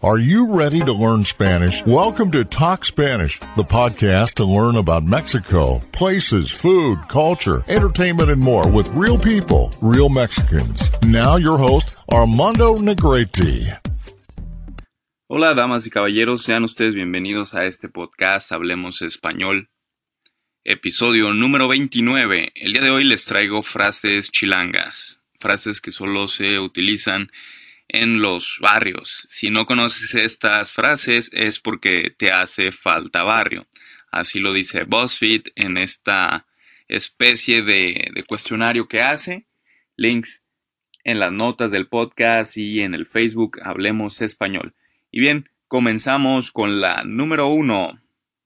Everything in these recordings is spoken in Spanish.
Are you ready to learn Spanish? Welcome to Talk Spanish, the podcast to learn about Mexico, places, food, culture, entertainment, and more with real people, real Mexicans. Now your host, Armando Negrete. Hola, damas y caballeros, sean ustedes bienvenidos a este podcast Hablemos Español, episodio número 29. El día de hoy les traigo frases chilangas, frases que solo se utilizan en los barrios. Si no conoces estas frases es porque te hace falta barrio. Así lo dice BuzzFeed en esta especie de cuestionario que hace. Links en las notas del podcast y en el Facebook Hablemos Español. Y bien, comenzamos con la número 1.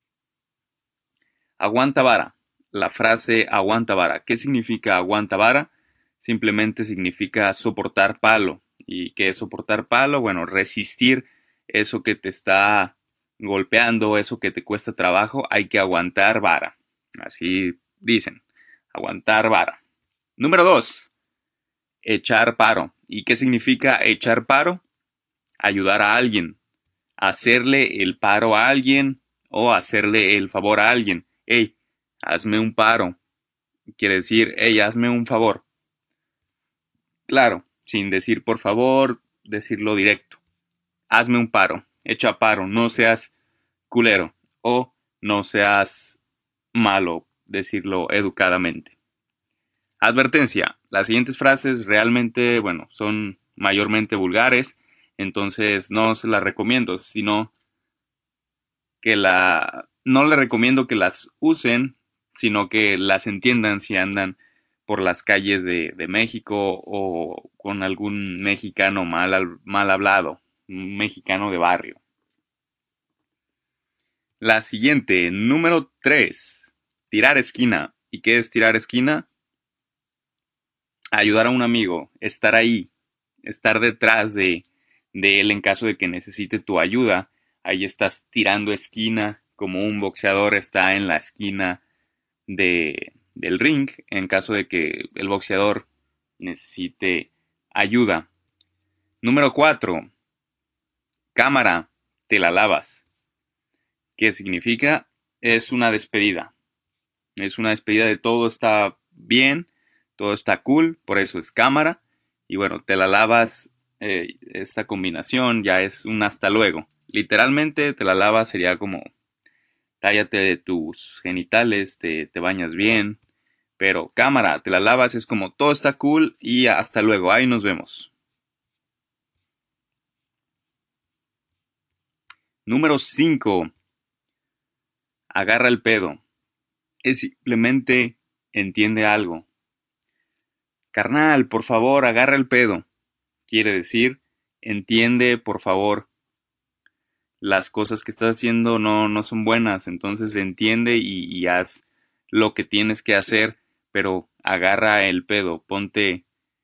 Aguanta vara. La frase aguanta vara. ¿Qué significa aguanta vara? Simplemente significa soportar palo. ¿Y qué es soportar palo? Bueno, resistir eso que te está golpeando, eso que te cuesta trabajo, hay que aguantar vara. Así dicen, aguantar vara. Número 2, echar paro. ¿Y qué significa echar paro? Ayudar a alguien, hacerle el paro a alguien o hacerle el favor a alguien. Hey, hazme un paro. Quiere decir, hey, hazme un favor. Claro, sin decir por favor, decirlo directo. Hazme un paro, echa paro, no seas culero o no seas malo, decirlo educadamente. Advertencia, las siguientes frases realmente, son mayormente vulgares, entonces no se las recomiendo, sino que no les recomiendo que las usen, sino que las entiendan si andan por las calles de México o con algún mexicano mal hablado, un mexicano de barrio. La siguiente, número 3, tirar esquina. ¿Y qué es tirar esquina? Ayudar a un amigo, estar ahí, estar detrás de él en caso de que necesite tu ayuda. Ahí estás tirando esquina, como un boxeador está en la esquina del ring, en caso de que el boxeador necesite ayuda. Número 4, cámara, te la lavas. ¿Qué significa? Es una despedida. Es una despedida de todo está bien, todo está cool, por eso es cámara. Y bueno, te la lavas, esta combinación ya es un hasta luego. Literalmente te la lavas sería como tállate tus genitales, te bañas bien. Pero cámara, te la lavas, es como todo está cool y hasta luego, ahí nos vemos. Número 5. Agarra el pedo. Es simplemente entiende algo. Carnal, por favor, agarra el pedo. Quiere decir, entiende, por favor. Las cosas que estás haciendo no son buenas, entonces entiende y haz lo que tienes que hacer, pero agarra el pedo, ponte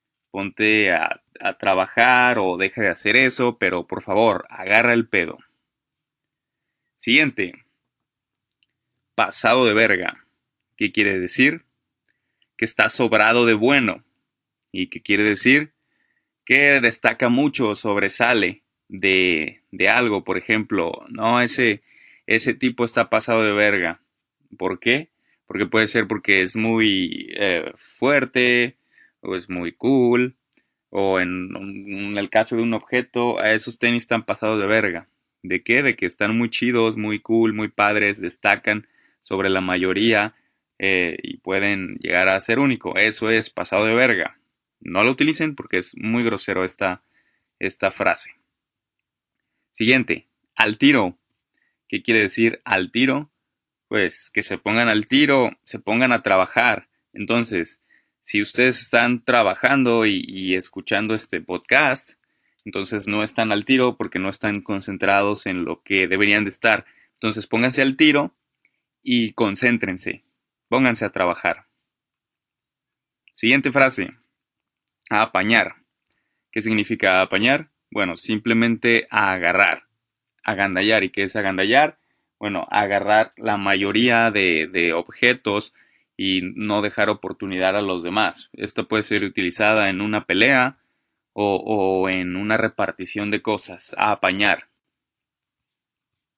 a trabajar o deja de hacer eso, pero por favor, agarra el pedo. Siguiente, pasado de verga. ¿Qué quiere decir? Que está sobrado de bueno. ¿Y qué quiere decir? Que destaca mucho, sobresale de algo, por ejemplo, no, ese tipo está pasado de verga. ¿Por qué? Porque puede ser porque es muy fuerte, o es muy cool, o en el caso de un objeto, a esos tenis están pasados de verga. ¿De qué? De que están muy chidos, muy cool, muy padres, destacan sobre la mayoría y pueden llegar a ser único. Eso es pasado de verga. No lo utilicen porque es muy grosero esta frase. Siguiente, al tiro. ¿Qué quiere decir al tiro? Pues que se pongan al tiro, se pongan a trabajar. Entonces, si ustedes están trabajando y escuchando este podcast, entonces no están al tiro porque no están concentrados en lo que deberían de estar. Entonces pónganse al tiro y concéntrense. Pónganse a trabajar. Siguiente frase. A apañar. ¿Qué significa apañar? Bueno, simplemente a agarrar. Agandallar. ¿Y qué es agandallar? Bueno, agarrar la mayoría de objetos y no dejar oportunidad a los demás. Esto puede ser utilizada en una pelea o en una repartición de cosas. A apañar.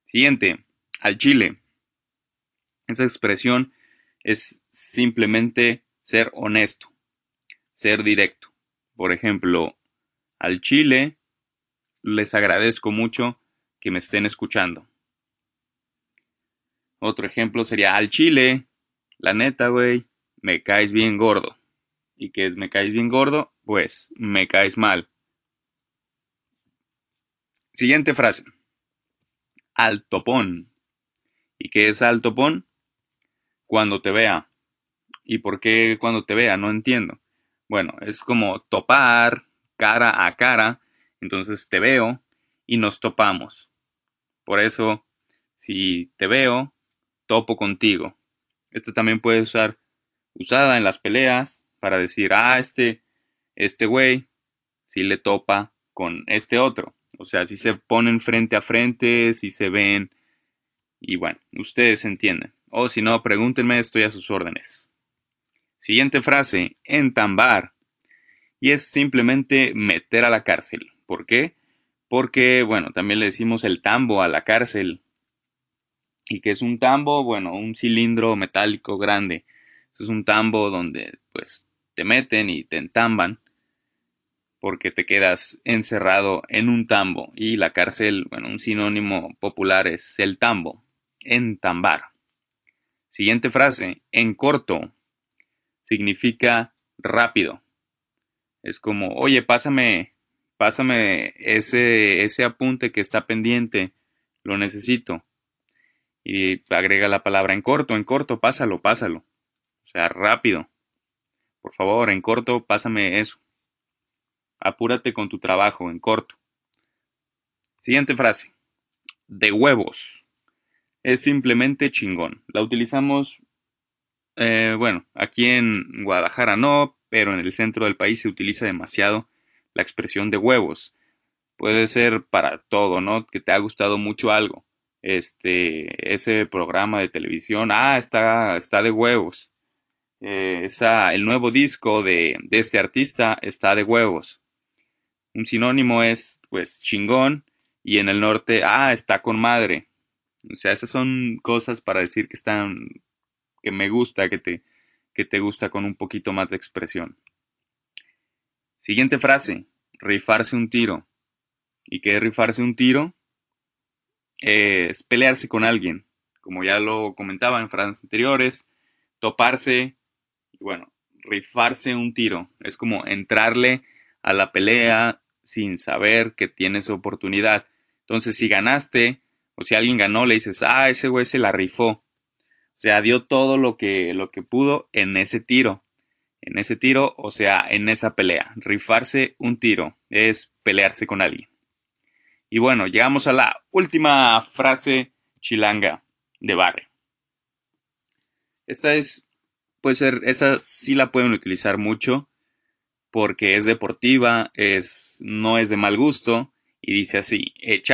Siguiente, al chile. Esa expresión es simplemente ser honesto, ser directo. Por ejemplo, al chile les agradezco mucho que me estén escuchando. Otro ejemplo sería al chile, la neta, güey, me caes bien gordo. ¿Y qué es me caes bien gordo? Pues me caes mal. Siguiente frase, al topón. ¿Y qué es al topón? Cuando te vea. ¿Y por qué cuando te vea? No entiendo. Bueno, es como topar cara a cara. Entonces te veo y nos topamos. Por eso, si te veo, topo contigo. Esta también puede ser usada en las peleas para decir, este güey sí le topa con este otro. O sea, si se ponen frente a frente, si se ven, y bueno, ustedes entienden. O si no, pregúntenme, estoy a sus órdenes. Siguiente frase, entambar. Y es simplemente meter a la cárcel. ¿Por qué? Porque, bueno, también le decimos el tambo a la cárcel. ¿Y qué es un tambo? Bueno, un cilindro metálico grande. Eso es un tambo donde, pues, te meten y te entamban porque te quedas encerrado en un tambo. Y la cárcel, bueno, un sinónimo popular es el tambo, entambar. Siguiente frase, en corto, significa rápido. Es como, oye, pásame ese apunte que está pendiente, lo necesito. Y agrega la palabra en corto, pásalo. O sea, rápido. Por favor, en corto, pásame eso. Apúrate con tu trabajo, en corto. Siguiente frase, de huevos. Es simplemente chingón. La utilizamos, bueno, aquí en Guadalajara no, pero en el centro del país se utiliza demasiado la expresión de huevos. Puede ser para todo, ¿no? Que te ha gustado mucho algo. Ese programa de televisión, está de huevos. El nuevo disco de este artista está de huevos. Un sinónimo es, pues, chingón. Y en el norte, está con madre. O sea, esas son cosas para decir que me gusta, que te gusta con un poquito más de expresión. Siguiente frase, rifarse un tiro. ¿Y qué es rifarse un tiro? Es pelearse con alguien. Como ya lo comentaba en frases anteriores, toparse, y bueno, rifarse un tiro. Es como entrarle a la pelea sin saber que tienes oportunidad. Entonces, si ganaste, o si alguien ganó, le dices, ese güey se la rifó. O sea, dio todo lo que pudo en ese tiro. En ese tiro, o sea, en esa pelea. Rifarse un tiro es pelearse con alguien. Y bueno, llegamos a la última frase chilanga de barrio. Esta sí la pueden utilizar mucho porque es deportiva, no es de mal gusto y dice así,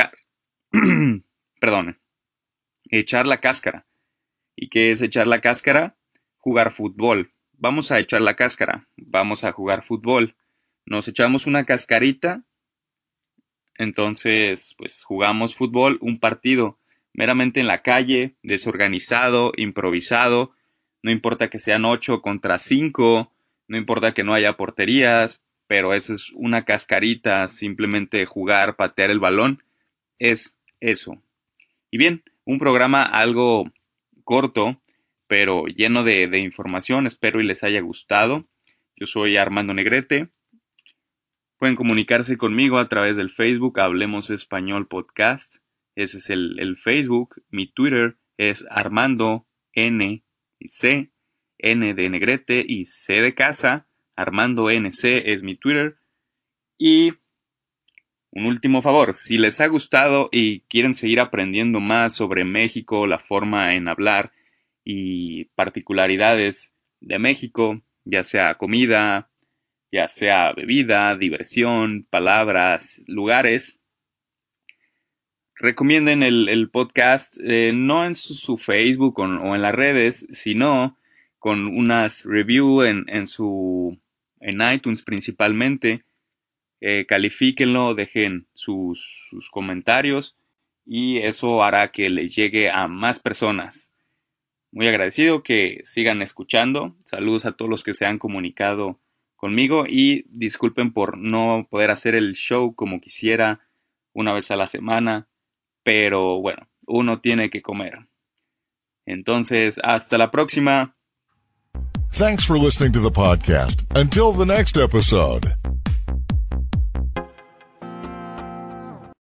perdón, echar la cáscara. ¿Y qué es echar la cáscara? Jugar fútbol. Vamos a echar la cáscara, vamos a jugar fútbol. Nos echamos una cascarita, entonces pues jugamos fútbol, un partido meramente en la calle, desorganizado, improvisado. No importa que sean 8 contra 5, no importa que no haya porterías, pero eso es una cascarita, simplemente jugar, patear el balón, es eso. Y bien, un programa algo corto, pero lleno de información, espero y les haya gustado. Yo soy Armando Negrete. Pueden comunicarse conmigo a través del Facebook Hablemos Español Podcast. Ese es el Facebook. Mi Twitter es Armando N y C, N de Negrete y C de casa. Armando NC es mi Twitter. Y un último favor, si les ha gustado y quieren seguir aprendiendo más sobre México, la forma en hablar y particularidades de México, ya sea comida, ya sea bebida, diversión, palabras, lugares, recomienden el podcast no en su Facebook o en las redes, sino con unas reviews en iTunes principalmente. Califíquenlo, dejen sus comentarios y eso hará que le llegue a más personas. Muy agradecido que sigan escuchando. Saludos a todos los que se han comunicado conmigo y disculpen por no poder hacer el show como quisiera una vez a la semana, pero bueno, uno tiene que comer. Entonces, hasta la próxima. Thanks for listening to the podcast. Until the next episode.